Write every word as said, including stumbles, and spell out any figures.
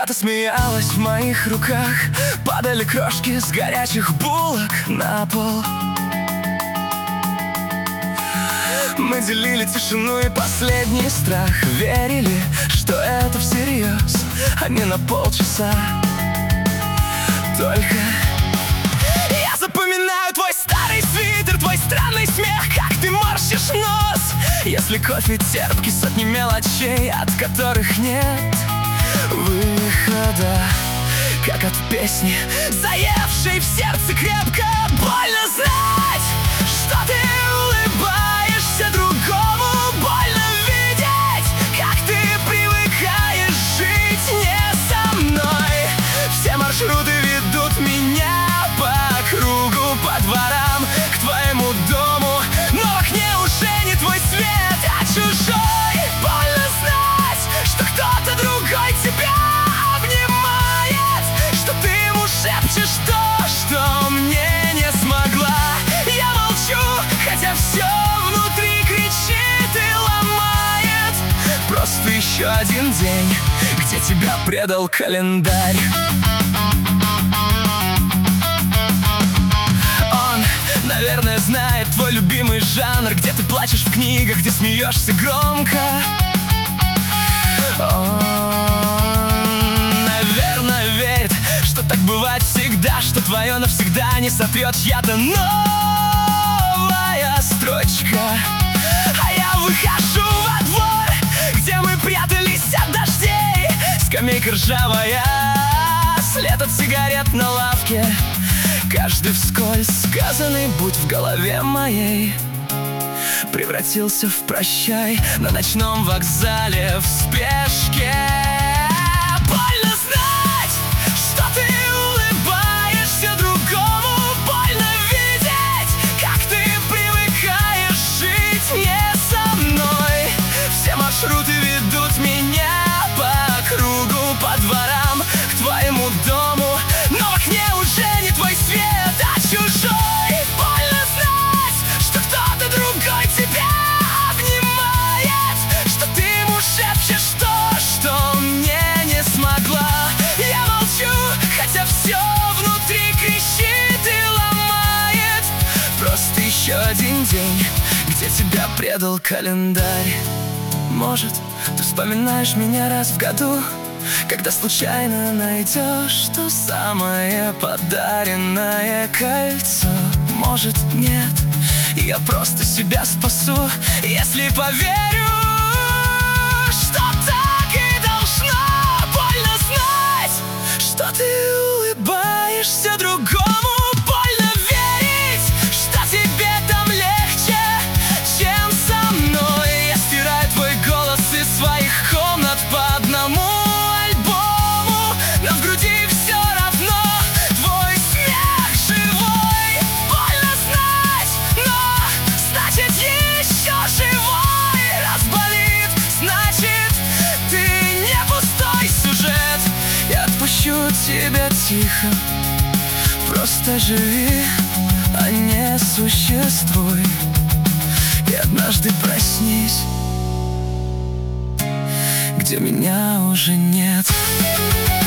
Когда ты смеялась в моих руках, падали крошки с горячих булок на пол. Мы делили тишину и последний страх, верили, что это всерьез, а не на полчаса. Только я запоминаю твой старый свитер, твой странный смех, как ты морщишь нос. Если кофе терпкий, сотни мелочей, от которых нет выхода, как от песни, заевшей в сердце крепко. Больно знать, что ты улыбаешься другому, больно видеть, как ты привыкаешь жить не со мной. Все маршруты ведут меня по кругу, по дворам, к твоему дому, но в окне уже не твой свет, а чужой. Больно знать, что кто-то другой тебя обнимает, что ты ему шепчешь то, что мне не смогла. Я молчу, хотя все внутри кричит и ломает. Просто еще один день, где тебя предал календарь. Он, наверное, знает твой любимый жанр, где ты плачешь в книгах, где смеешься громко. Он, наверное, верит, что так бывает всегда, что твое навсегда не сотрет чья-то новая строчка. А я выхожу во двор, где мы прятались от дождей. Скамейка ржавая, след от сигарет на лавке, каждый вскользь сказанный будь в голове моей превратился в прощай на ночном вокзале в спешке. Больно знать, что ты улыбаешься другому, больно видеть, как ты привыкаешь жить не со мной. Все маршруты ведут меня по кругу, по дворам, к твоему дому, но в окне уже не твой свет, а чужой. Больно знать, что кто-то другой тебя обнимает, что ты ему шепчешь то, что мне не смогла. Я молчу, хотя все внутри кричит и ломает. Просто еще один день, где тебя предал календарь. Может, ты вспоминаешь меня раз в году, когда случайно найдешь то самое подаренное кольцо. Может, нет, я просто себя спасу, если поверю, что так и должно. Больно знать, что ты улыбаешься другому, больно верить, что тебе там легче, чем со мной. Я стираю твой голос из своих комнат по одному альбому, но в груди все равно твой смех живой. Больно знать, но значит еще живой. Раз болит, значит ты не пустой сюжет. Я отпущу тебя тихо, просто живи, а не существуй. И однажды проснись, где меня уже нет.